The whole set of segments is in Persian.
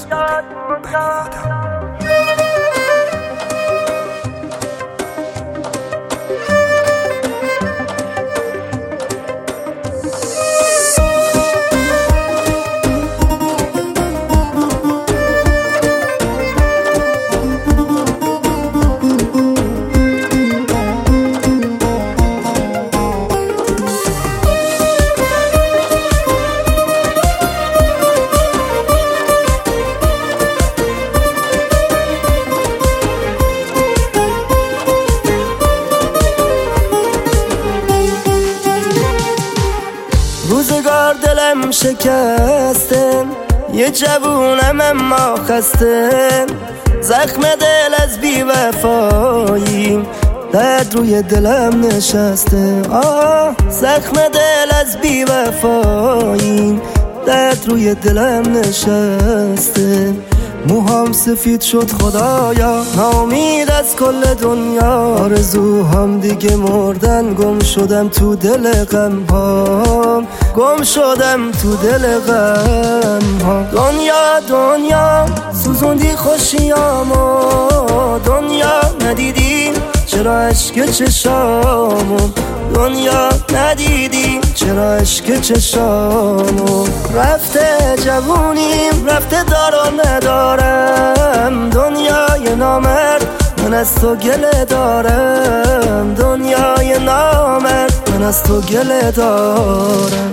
روزگار دلم شکسته، یه جوونم اما خسته، زخم دل از بی وفایی درد روی دلم نشسته. زخم دل از بی وفایی درد روی دلم نشسته. موهام سفید شد خدایا، ناامید از کل دنیا، آرزوهام دیگه مردن، گم شدم تو دل غم‌هام، گم شدم تو دل غم‌هام. دنیا سوزوندی خوشیامو، دنیا ندیدی چرا اشک چشامو، دنیا ندیدی چرا اشک چشامو. رفته جوونیم، رفته دار و ندارم، دنیای نامرد من از تو گله دارم، دنیای نامرد من از تو گله دارم.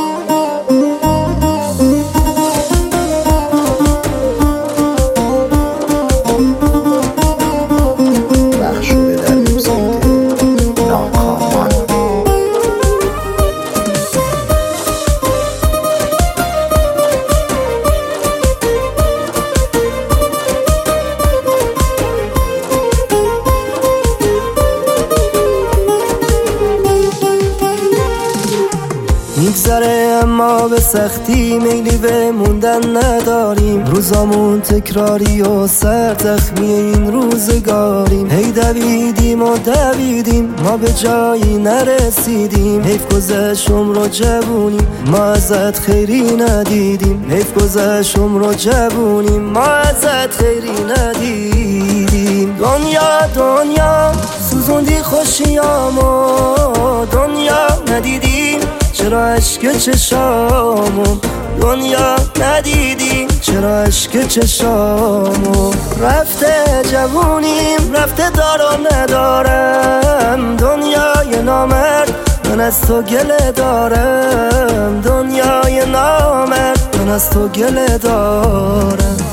میگذره اما به سختی میلی به موندن نداریم، روزامون تکراری و سر زخمی این روزگاریم. هی دویدیم و دویدیم ما به جایی نرسیدیم، حیف گذشت عمر جوونیم ما ازت خیری ندیدیم، حیف گذشت عمر جوونیم ما ازت خیری ندیدیم. دنیا سوزوندی خوشیامو، دنیا ندیدی چرا اشک چشامو، دنیا ندیدی چرا اشک چشامو. رفته جوونیم، رفته دار و ندارم، دنیای نامرد من از تو گله دارم، دنیای نامرد من از تو گله دارم.